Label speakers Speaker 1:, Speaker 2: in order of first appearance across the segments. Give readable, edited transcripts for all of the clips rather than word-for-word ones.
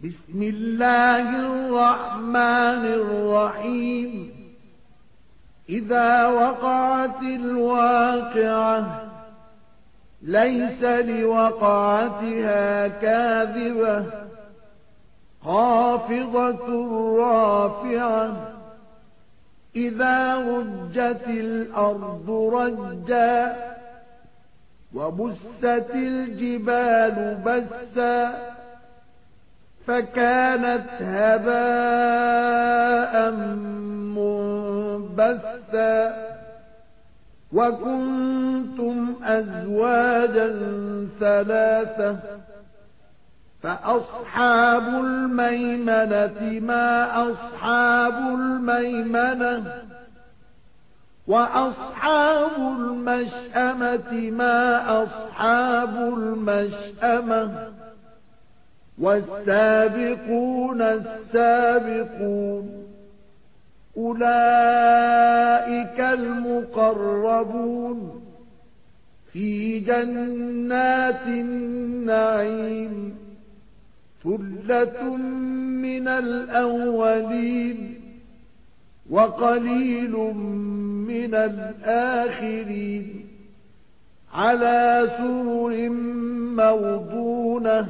Speaker 1: بسم الله الرحمن الرحيم إذا وقعت الواقعة ليس لوقعتها كاذبة خافضة رافعة إذا رجت الأرض رجا وبست الجبال بسا فكانت هباء منبثا وكنتم أزواجا ثلاثة فأصحاب الميمنة ما أصحاب الميمنة وأصحاب المشأمة ما أصحاب المشأمة والسابقون السابقون أولئك المقربون في جنات النعيم ثلة من الأولين وقليل من الآخرين على سرر موضونة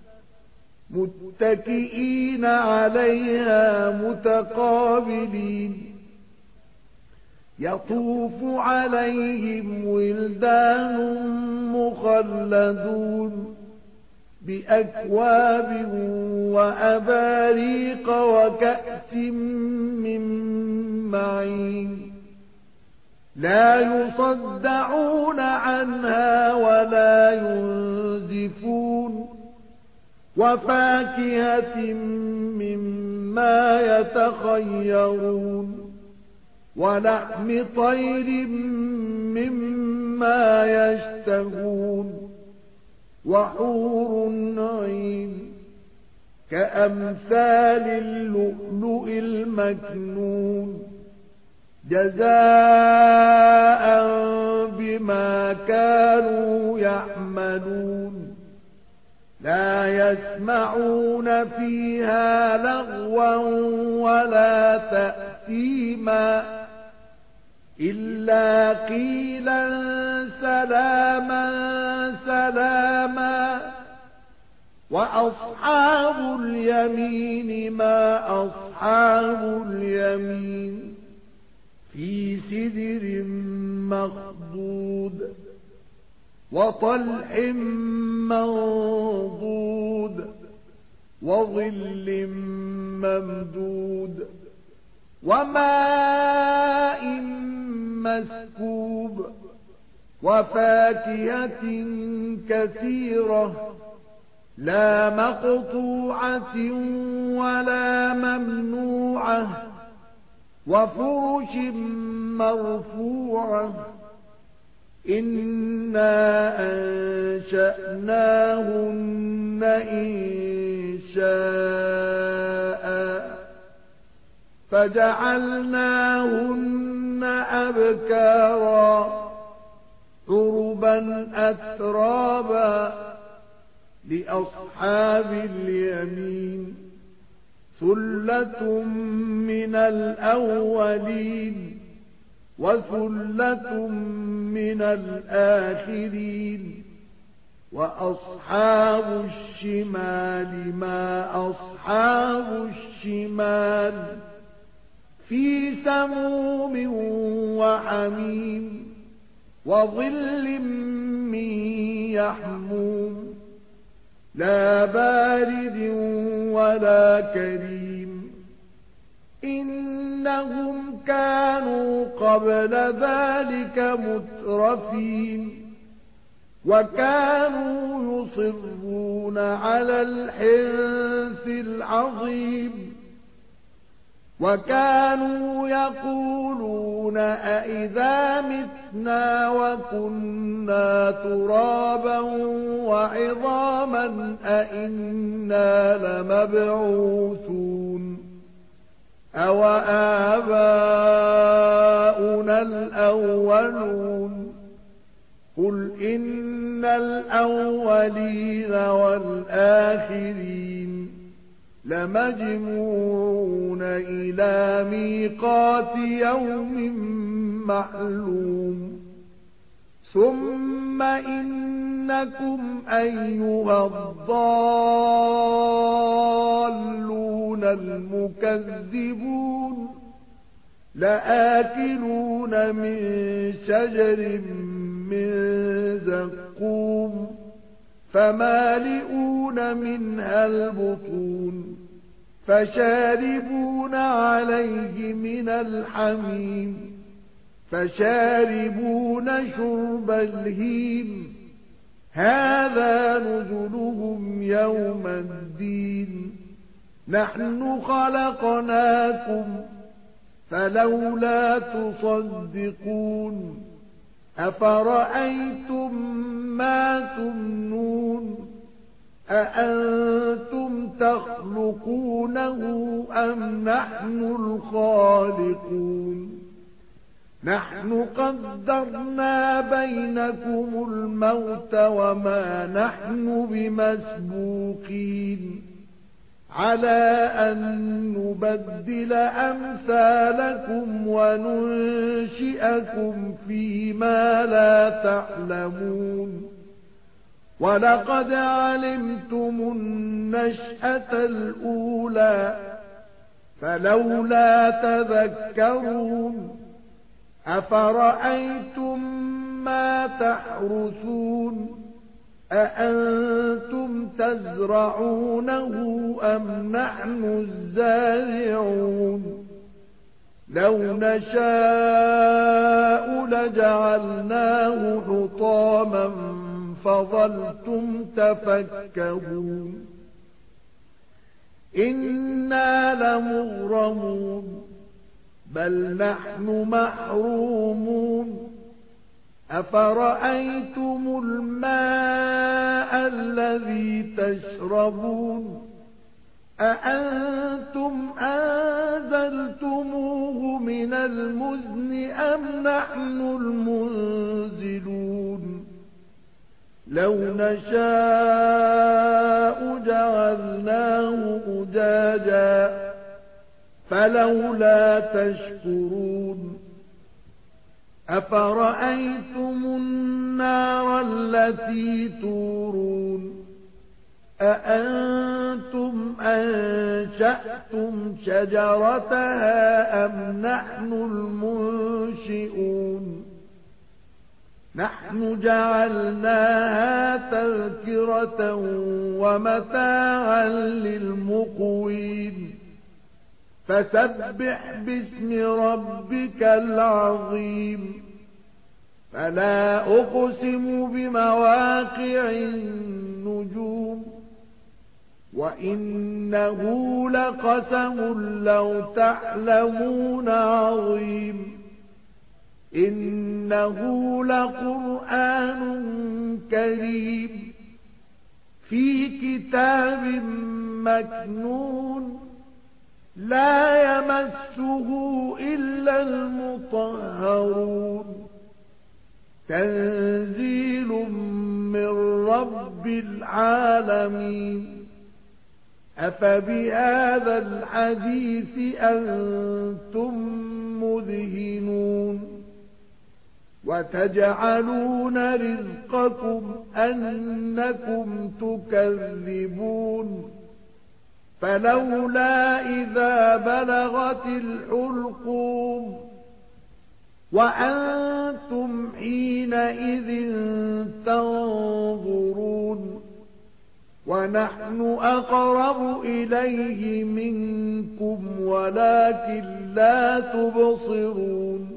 Speaker 1: متكئين عليها متقابلين يطوف عليهم ولدان مخلدون بأكواب وأباريق وكأس من معين لا يصدعون عنها ولا ينزفون وفاكهة مما يتخيرون ولحم طير مما يشتهون وحور عين كأمثال اللؤلؤ المكنون جزاء بما كانوا يعملون لا يسمعون فيها لغوا ولا تأثيما إلا قيلا سلاما سلاما وأصحاب اليمين ما أصحاب اليمين في سدر مخضود وطلح منضود وظل ممدود وماء مسكوب وفاكهة كثيرة لا مقطوعة ولا ممنوعة وفرش مرفوعة إنا أنشأناهن إنشاء فجعلناهن أبكارا عربا أترابا لأصحاب اليمين ثلة من الأولين وثلة من الآخرين وأصحاب الشمال ما أصحاب الشمال في سموم وحميم وظل من يحموم لا بارد ولا كريم إنهم كانوا قبل ذلك مترفين وكانوا يصرون على الحنث العظيم وكانوا يقولون أئذا متنا وكنا ترابا وعظاما أئنا لمبعوثون أو آباؤنا الأولون قل إن الأولين والآخرين لمجموعون إلى ميقات يوم معلوم ثم إنكم أيها الضالون المكذبون لآكلون من شجر من زقوم فمالئون منها البطون فشاربون عليه من الحميم فشاربون شرب الهيم هذا نزلهم يوم الدين نحن خلقناكم فلولا تصدقون أفرأيتم ما تمنون أأنتم تخلقونه أم نحن الخالقون نحن قدرنا بينكم الموت وما نحن بمسبوقين على أن نبدل أمثالكم وننشئكم فيما لا تعلمون ولقد علمتم النشأة الأولى فلولا تذكرون أفرأيتم ما تحرثون أأنتم تزرعونه أم نحن الزارعون لو نشاء لجعلناه حطاما فظلتم تفكهون إنا لمغرمون بل نحن محرومون أفرأيتم الماء الذي تشربون أأنتم أنزلتموه من المزن أم نحن المنزلون لو نشاء جعلناه أجاجا فلولا تشكرون أفرأيتم النار التي تورون أأنتم أنشأتم شجرتها أم نحن المنشئون نحن جعلناها تذكرة ومتاعا للمقوين فسبح باسم ربك العظيم فلا أقسم بمواقع النجوم وإنه لقسم لو تعلمون عظيم إنه لقرآن كريم في كتاب مكنون لا يمسه إلا المطهرون تنزيل من رب العالمين أفبهذا الحديث أنتم مدهنون وتجعلون رزقكم أنكم تكذبون فلولا إذا بلغت الحلقوم وأنتم حينئذ تنظرون ونحن أقرب إليه منكم ولكن لا تبصرون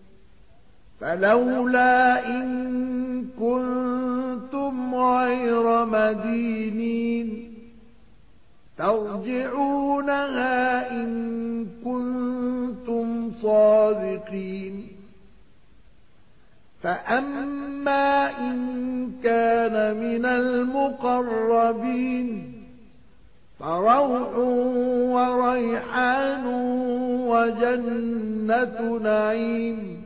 Speaker 1: فلولا إن كنتم غير مدينين ترجعونها إن كنتم صادقين فأما إن كان من المقربين فروح وريحان وجنة نعيم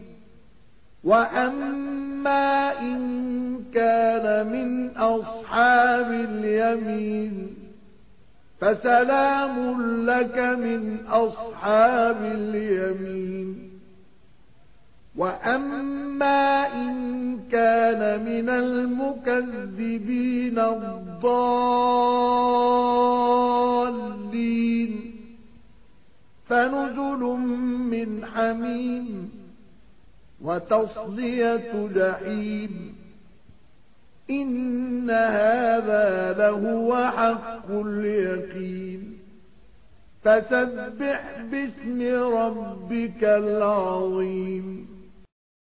Speaker 1: وأما إن كان من أصحاب اليمين فسلام لك من أصحاب اليمين وأما إن كان من المكذبين الضالين فنزل من حميم وتصلية جحيم إن هذا لهو حق اليقين فسبح باسم ربك العظيم